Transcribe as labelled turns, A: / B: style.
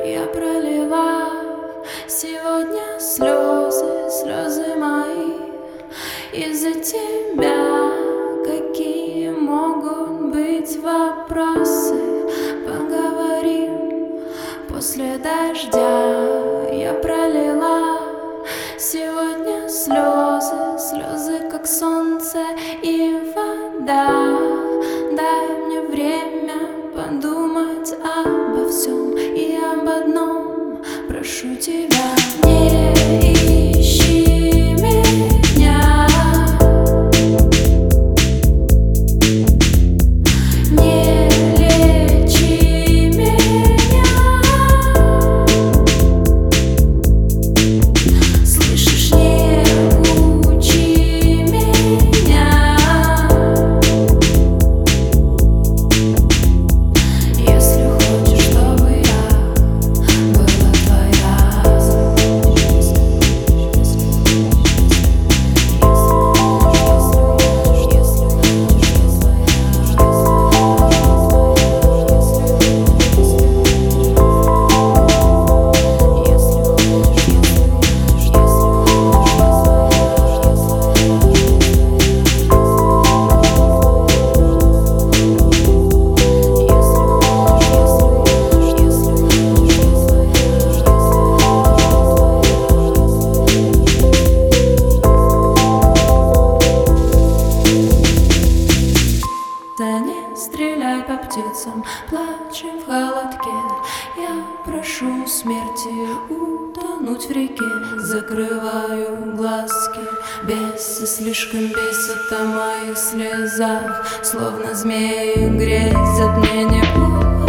A: Я пролила сегодня слезы мои из-за тебя. Какие могут быть вопросы? Поговорим после дождя. Я пролила сегодня слезы, как солнце и вода. Дай мне время подумать обо всем и об одном. Прошу тебя, не ищи меня, не лечи меня. Слышишь, не учи меня. Если хочешь, чтобы я была твоя. Да не стреляй по птицам, плачем в холодке. Я прошу смерти утонуть в реке. Закрываю глазки, бесы слишком бесят о моих слезах. Словно змеи грезят, мне не плохо.